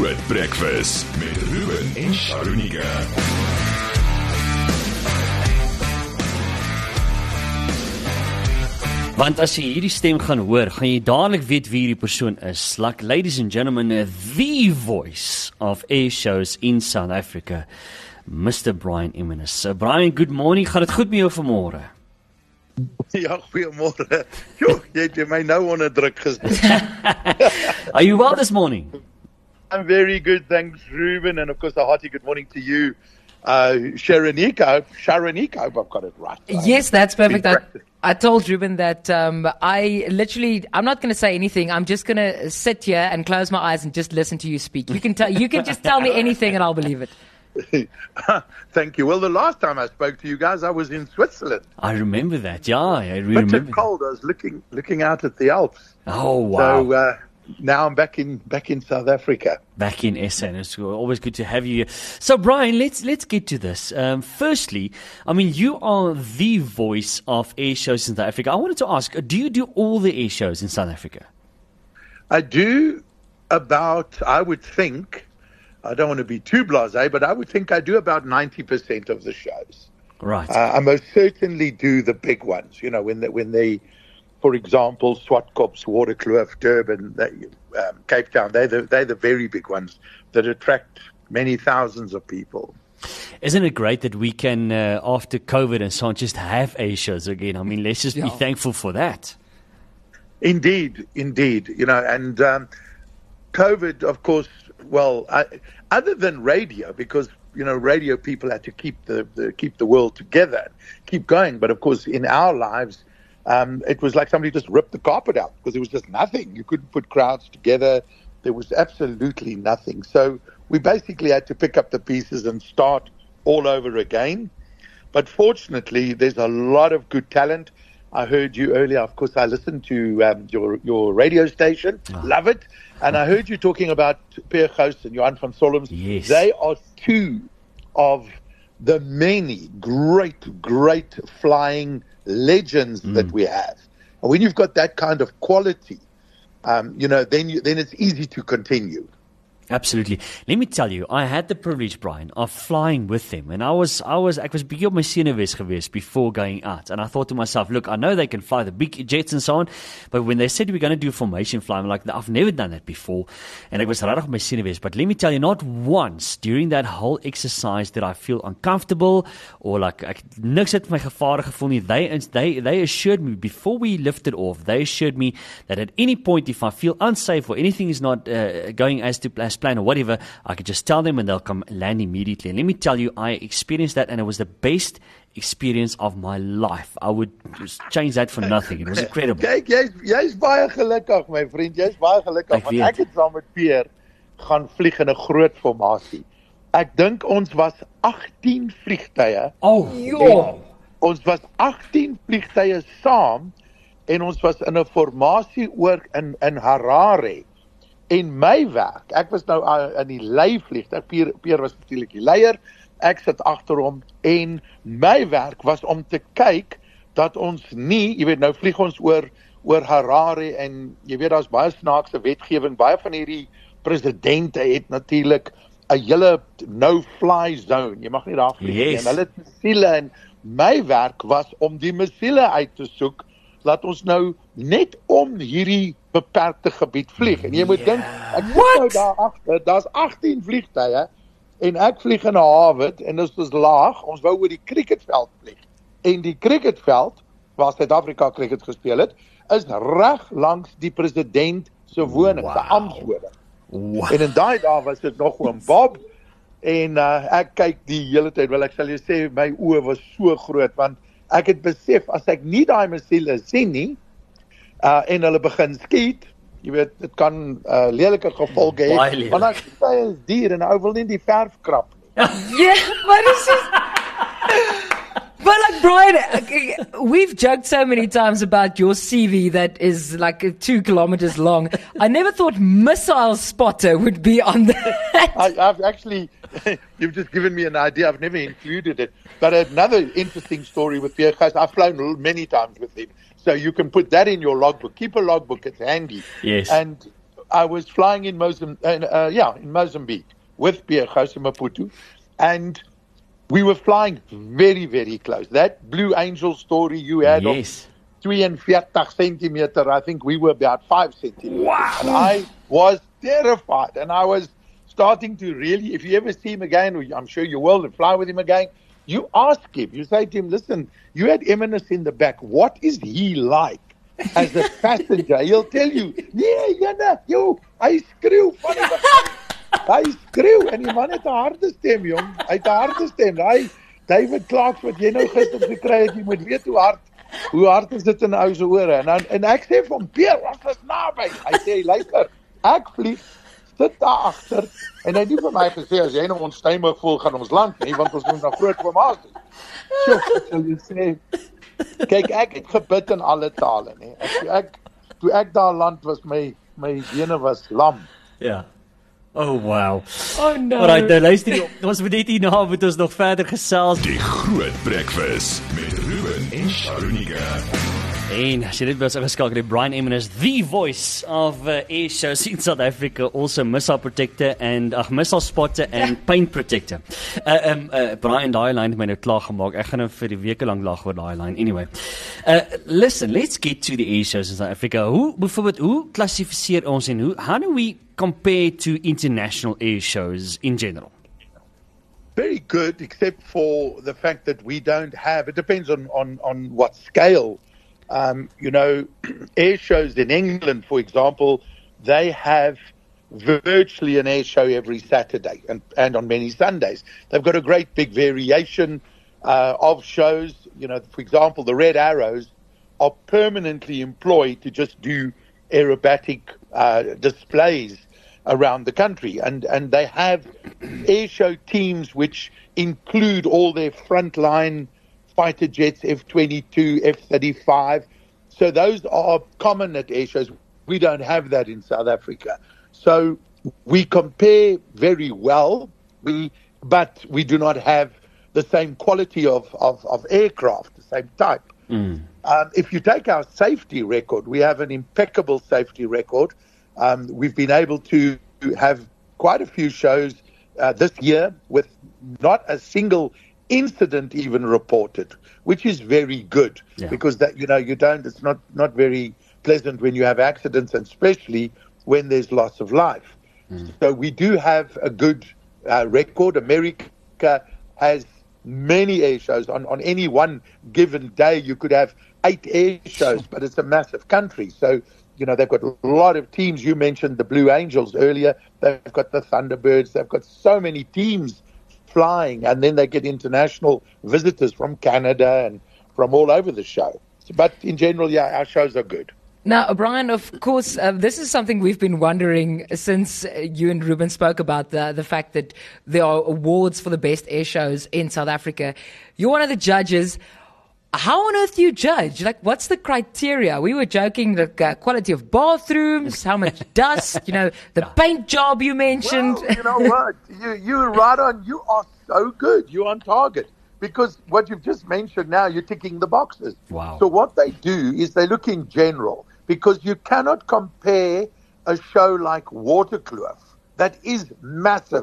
Groot Breakfast met Ruben en Sharonika. Want as jy hierdie stem gaan hoor, gaan jy dadelik weet wie hierdie persoon is. Like, ladies and gentlemen, the voice of air shows in South Africa, Mr. Brian Immonis. So Brian, good morning. Gaat het goed met jou vanmôre? Ja, goeiemôre. Jo, jy het my nou onder druk gesit. Are you well this morning? I'm very good, thanks Ruben, and of course a hearty good morning to you, Sharonika. Sharonika, I hope I've got it right. Yes, that's perfect. I told Ruben that I'm not going to say anything. I'm just going to sit here and close my eyes and just listen to you speak. You can just tell me anything and I'll believe it. Thank you. Well, the last time I spoke to you guys, I was in Switzerland. I remember that. Yeah, I remember. It's cold. I was looking out at the Alps. Oh wow! So now I'm back in South Africa. Back in SA, and it's always good to have you here. So, Brian, let's get to this. Firstly, I mean, you are the voice of air shows in South Africa. I wanted to ask, do you do all the air shows in South Africa? I do about, I would think, I don't want to be too blasé, but I would think I do about 90% of the shows. Right. I most certainly do the big ones. You know, when they, for example, Swartkops, Waterkloof, Durban, Cape Town, they're the very big ones that attract many thousands of people. Isn't it great that we can, after COVID and so on, just have air shows again? I mean, let's just be thankful for that. Indeed. You know, and COVID, of course, well, other than radio, because you know, radio people had to keep the world together, keep going. But of course, in our lives, it was like somebody just ripped the carpet out because there was just nothing. You couldn't put crowds together. There was absolutely nothing. So we basically had to pick up the pieces and start all over again. But fortunately, there's a lot of good talent. I heard you earlier. Of course, I listened to your radio station. Love it. And I heard you talking about Pierre Gous and Johan van Solms. Yes. They are two of the many great flying legends that we have. And when you've got that kind of quality, you know, then it's easy to continue. Absolutely. Let me tell you, I had the privilege, Brian, of flying with them. And I was bietjie op my senuwees geweest before going out. And I thought to myself, look, I know they can fly the big jets and so on, but when they said we're going to do formation fly, I'm like, I've never done that before. And ek was regtig op my senuwees. But let me tell you, not once during that whole exercise did I feel uncomfortable or like niks het my gevaarlik gevoel nie. They assured me before we lifted off, they assured me that at any point if I feel unsafe or anything is not going as plan or whatever, I could just tell them and they'll come land immediately. And let me tell you, I experienced that and it was the best experience of my life. I would just change that for nothing. It was incredible. Kyk, jy's baie gelukkig, my vriend. Jy's baie gelukkig. Want ek het saam met Pierre gaan vlieg in 'n groot formasie. Ek dink ons was 18 vliegtye. Oh, ja. Ons was 18 vliegtye saam en ons was in 'n formasie oor in Harare. En my werk, ek was nou in die leivliegtuig, Pierre was natuurlik die leier, ek sit agter hom en my werk was om te kyk dat ons nie, jy weet nou vlieg ons oor Harare en jy weet daar's baie snaakse wetgewing, baie van hierdie presidente het natuurlik 'n hele no-fly zone, jy mag nie daar vlieg nie, en hulle het missiele en my werk was om die missiele uit te soek, laat ons nou net om hierdie beperkte gebied vlieg. En jy moet dink, ek sit nou daar agter, daar's 18 vliegtye en ek vlieg in 'n hawe en dit is laag. Ons wou oor die cricketveld vlieg. En die cricketveld waar Suid-Afrika cricket gespeel het, is reg langs die president se woning, se amptwoning. En in daai dae was dit nog oom Bob en ek kyk die hele tyd, wel ek sal jou sê my oë was so groot want ek het besef as ek nie daai missiele sien nie en hulle begin skiet, jy weet, dit kan lelike gevolge hê. Want as jy is dier en ou wil nie die verf krap nie. But it's just... But like, Brian, we've joked so many times about your CV that is like 2 kilometers long. I never thought missile spotter would be on that. I've actually, you've just given me an idea. I've never included it. But another interesting story with Pierre Gous, I've flown many times with him. So you can put that in your logbook. Keep a logbook, it's handy. Yes. And I was flying in Mozambique with Pierre Jose Maputo, and we were flying very, very close. That Blue Angel story you had Yes. of 42 centimeter, I think we were about 5 centimeters. Wow. And I was terrified, and I was starting to really, if you ever see him again, or I'm sure you will, and fly with him again, you ask him, you say to him, listen, you had Eminence in the back. What is he like as a passenger? He'll tell you, I skreeu van die Hy skreeu en die man het 'n harde stem, jong. Hy het 'n harde stem. Hy David Clark wat jy nou gister gekry het, jy moet weet hoe hard is dit in ou se ore. En ek sê vir hom, "Peer, was is naby." Hy sê, "Luister, ek vlieg, sit daar agter." En hy het nie vir my gesê as jy nou onstuimig voel gaan ons land nie, want ons moet na groot formasie. So, sal jy sê, kyk, ek het gebid in alle tale, nê. Toe ek daar land was, my bene was lam. Ja. Oh, wow. Oh no. Alright, nou luister jy, ons moet net hierna moet ons nog verder gesels. Die Groot Breakfast met Ruben en Sharunika. En as jy dit was ingeskakel het, Brian Eminence, the voice of air shows in South Africa, also missile spotter and paint protector. Brian, daai lyn het my nou klaar gemaak. Ek gaan nou vir die weke lank lag oor daai lyn. Anyway, listen, let's get to the air shows in South Africa. Hoe klassifiseer ons en how do we compare to international air shows in general? Very good, except for the fact that we don't have, it depends on what scale. Air shows in England, for example, they have virtually an air show every Saturday and on many Sundays. They've got a great big variation of shows. For example, the Red Arrows are permanently employed to just do aerobatic displays around the country. And they have air show teams which include all their frontline fighter jets, F-22, F-35. So those are common at air shows. We don't have that in South Africa. So we compare very well, but we do not have the same quality of aircraft, the same type. If you take our safety record, we have an impeccable safety record. We've been able to have quite a few shows this year with not a single incident even reported, which is very good, because that it's not very pleasant when you have accidents, and especially when there's loss of life. So we do have a good record. America has many air shows. On any one given day, you could have 8 air shows, but it's a massive country. So, they've got a lot of teams. You mentioned the Blue Angels earlier. They've got the Thunderbirds. They've got so many teams flying, and then they get international visitors from Canada and from all over the show. But in general, our shows are good. Now, Brian, of course, this is something we've been wondering since you and Ruben spoke about the fact that there are awards for the best air shows in South Africa. You're one of the judges. How on earth do you judge? What's the criteria? We were joking, the quality of bathrooms, how much dust, the paint job you mentioned. Well, you know what? You're right on. You are so good. You're on target. Because what you've just mentioned now, you're ticking the boxes. Wow. So what they do is they look in general, because you cannot compare a show like Waterkloof, that is massive.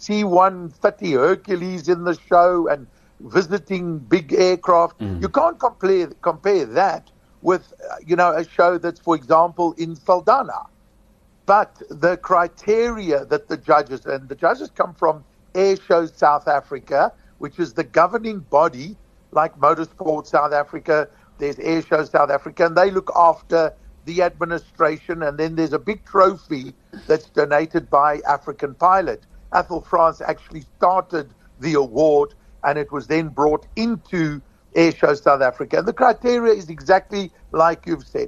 C-130 Hercules in the show and visiting big aircraft. You can't compare that with, a show that's, for example, in Saldanha. But the criteria that the judges come from Air Show South Africa, which is the governing body, like Motorsport South Africa, there's Air Show South Africa, and they look after the administration, and then there's a big trophy that's donated by African Pilot. Athol France actually started the award, and it was then brought into Air Show South Africa. And the criteria is exactly like you've said.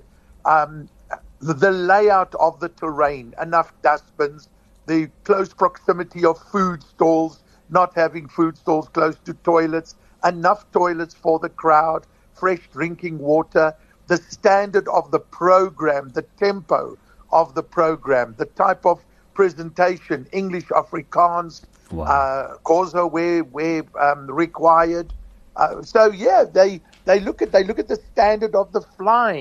The layout of the terrain, enough dustbins, the close proximity of food stalls, not having food stalls close to toilets, enough toilets for the crowd, fresh drinking water, the standard of the program, the tempo of the program, the type of presentation, English, Afrikaans, Xhosa where required. They look at the standard of the flying,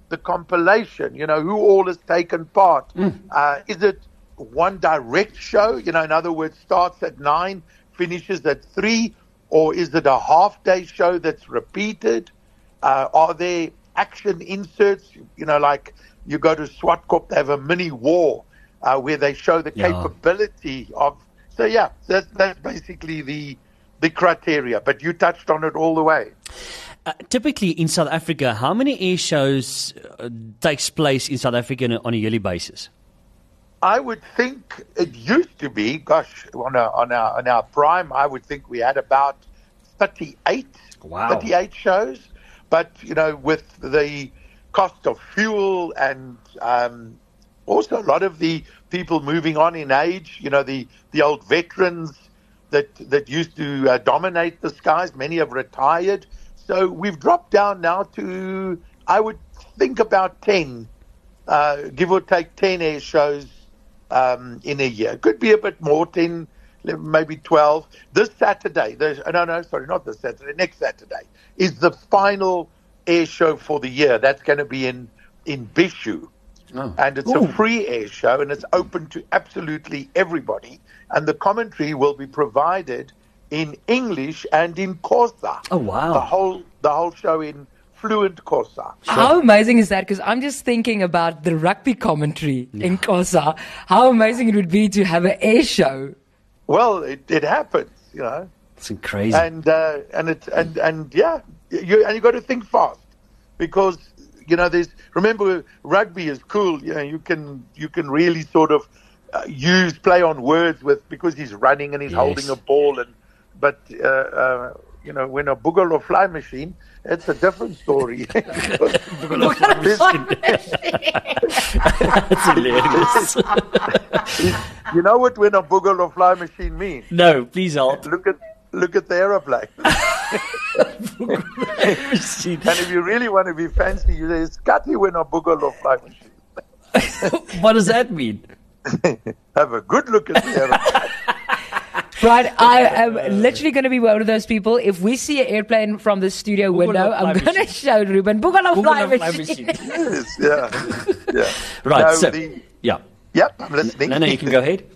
the compilation? Who all has taken part? Is it one direct show? In other words, starts at 9, finishes at 3, or is it a half-day show that's repeated? Are there action inserts? Like you go to SWAT Corp, they have a mini war where they show the capability of. So yeah, that's basically the criteria. But you touched on it all the way. Typically in South Africa, how many air shows takes place in South Africa on a yearly basis? I would think it used to be, on our prime, I would think we had about 38 shows. But, with the cost of fuel and also a lot of the people moving on in age, the old veterans that used to dominate the skies, many have retired. So we've dropped down now to, I would think, about 10, give or take 10 air shows in a year. Could be a bit more, 10, maybe 12. This Saturday, not this Saturday, next Saturday, is the final air show for the year. That's going to be in Bishu. Oh. And it's a free air show, and it's open to absolutely everybody. And the commentary will be provided in English and in Xhosa. Oh, wow. The whole show in fluent Xhosa. Sure. How amazing is that? Because I'm just thinking about the rugby commentary in Xhosa. How amazing it would be to have an air show. Well, it happens, It's crazy. And you got to think fast, because remember, rugby is cool. You can really sort of use play on words because he's running and he's holding a ball, but when a boogaloo fly machine, it's a different story. Boogaloo fly machine. That's hilarious. You know what when a boogaloo fly machine means? No, please help. Look at the aeroplane. And if you really want to be fancy, you say, Scotty when a boogaloo fly machine. What does that mean? Have a good look at the aeroplane. Right, I am literally going to be one of those people. If we see an airplane from the studio window, I'm going to show Ruben Boogaloo fly machine. Yes, yeah. Right, Yep, I'm listening. No, you can go ahead.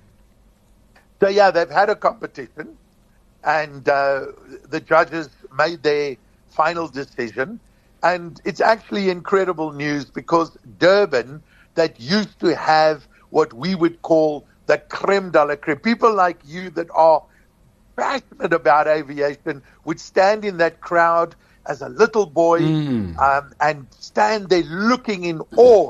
So yeah, they've had a competition, and the judges made their final decision, and it's actually incredible news, because Durban, that used to have what we would call the creme de la creme, people like you that are passionate about aviation, would stand in that crowd as a little boy and stand there looking in awe,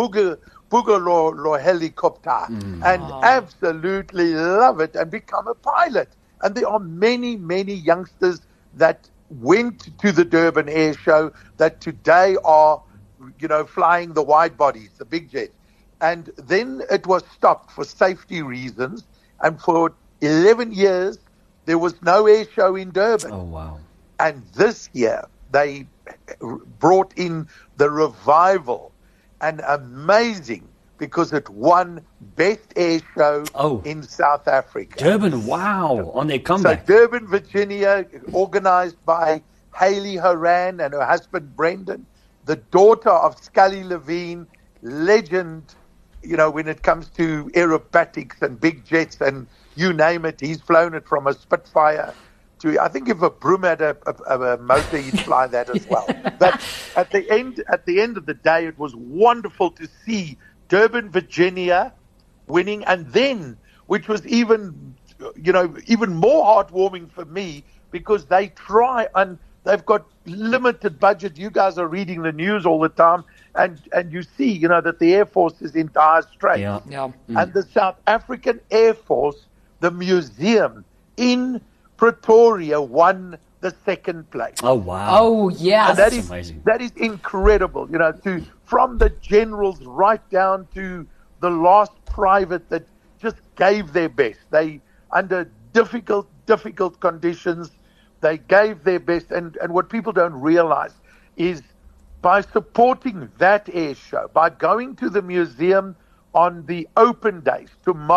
Boogaloo helicopter, and absolutely love it and become a pilot. And there are many, many youngsters that went to the Durban Air Show that today are, flying the wide bodies, the big jets. And then it was stopped for safety reasons. And for 11 years, there was no air show in Durban. Oh, wow. And this year, they brought in the revival. And amazing, because it won Best Air Show in South Africa. Durban, wow, on their comeback. So Durban, Virginia, organized by Hayley Horan and her husband Brendan, the daughter of Scully Levine, legend, when it comes to aerobatics and big jets and you name it. He's flown it from a Spitfire to, I think if a broom had a motor, he'd fly that as well. But at the end of the day, it was wonderful to see Durban, Virginia winning, and then, which was even more heartwarming for me, because they try and they've got limited budget. You guys are reading the news all the time, and you see, that the Air Force is in dire straits. Yeah. And the South African Air Force, the museum in Pretoria, won the second place. Oh, wow. Oh, yeah. And amazing. That is incredible, from the generals right down to the last private that just gave their best. They, under difficult conditions, they gave their best. And what people don't realize is, by supporting that air show, by going to the museum on the open days,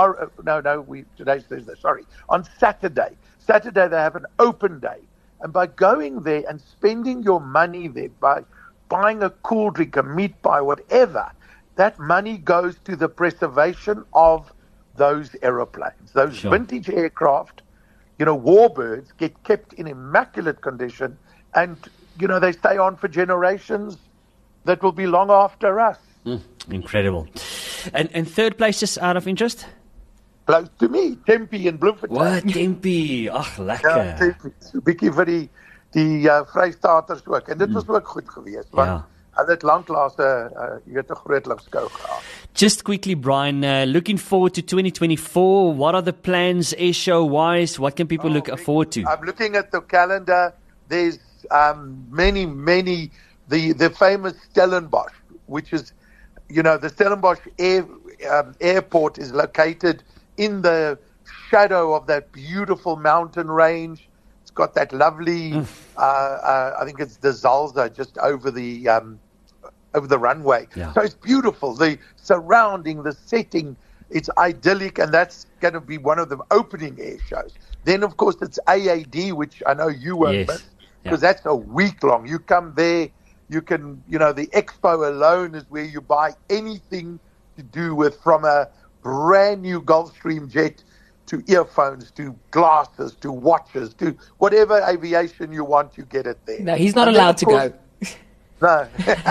today's Thursday, sorry, on Saturday they have an open day. And by going there and spending your money there, by buying a cool drink, a meat pie, whatever, that money goes to the preservation of those aeroplanes. Those vintage aircraft, warbirds get kept in immaculate condition, and, they stay on for generations that will be long after us. Incredible. And third place, just out of interest? Close to me, Tempe in Bloemfontein. Wat, Tempe? Ag, lekker. Ja, Tempe. So 'n bietjie vir die Vrystaaters ook. En dit was ook goed geweest, want hulle het lanklaas 'n groot ligskou gehad. Just quickly, Brian, looking forward to 2024. What are the plans, air show wise? What can people look forward to? I'm looking at the calendar. There's many. The famous Stellenbosch, which is, the Stellenbosch airport is located in the shadow of that beautiful mountain range. It's got that lovely, I think it's the Zalza just over the runway. Yeah. So it's beautiful. The surrounding, the setting, it's idyllic, and that's going to be one of the opening air shows. Then, of course, it's AAD, which I know you won't miss, because that's a week long. You come there, you can, the expo alone is where you buy anything to do with, from a brand new Gulfstream jet to earphones, to glasses, to watches, to whatever aviation you want, you get it there. No, he's not allowed to go. No.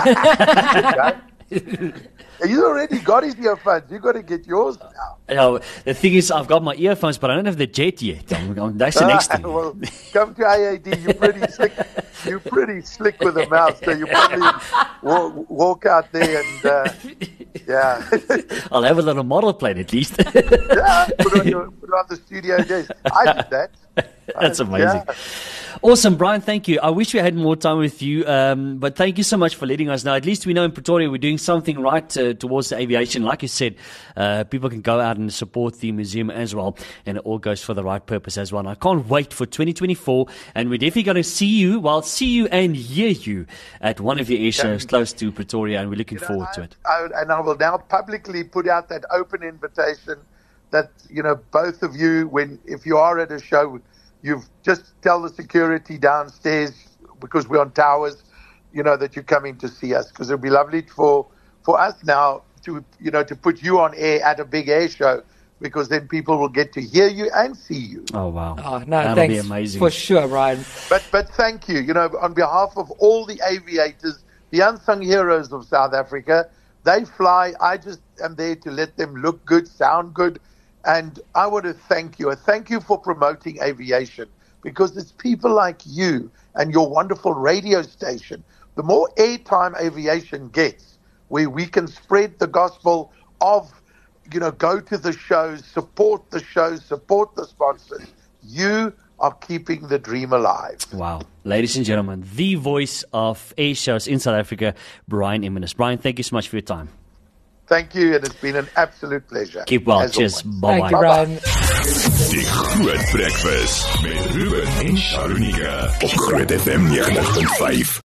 He's already got his earphones. You've got to get yours now. The thing is, I've got my earphones, but I don't have the jet yet. That's the next thing. Well, come to AAD. You're pretty slick. You're pretty slick with a mouse, so you probably walk out there and I'll have a little model plane at least. put on the studio desk. I did that. That's amazing. Yeah. Awesome, Brian, thank you. I wish we had more time with you, but thank you so much for letting us know. At least we know in Pretoria we're doing something right towards the aviation. Like you said, people can go out and support the museum as well, and it all goes for the right purpose as well. And I can't wait for 2024, and we're definitely going to see you and hear you at one of your air shows close to Pretoria, and we're looking forward to it. And I will now publicly put out that open invitation that, both of you, if you are at a show, you've just tell the security downstairs, because we're on towers, that you're coming to see us, because it'll be lovely for us now to put you on air at a big air show, because then people will get to hear you and see you. Oh, wow. Oh, no, that'll thanks be amazing. for sure, Ryan. But thank you, on behalf of all the aviators, the unsung heroes of South Africa. They fly. I just am there to let them look good, sound good. And I want to thank you. Thank you for promoting aviation, because it's people like you and your wonderful radio station. The more airtime aviation gets, where we can spread the gospel of, go to the shows, support the sponsors. You are keeping the dream alive. Wow. Ladies and gentlemen, the voice of air shows in South Africa, Brian Immenis. Brian, thank you so much for your time. Thank you, and it's been an absolute pleasure. Keep well. Cheers. Bye-bye. Thank you, Brian. Die Groot Breakfast met Ruben en Sharonike op Groot FM 90.5.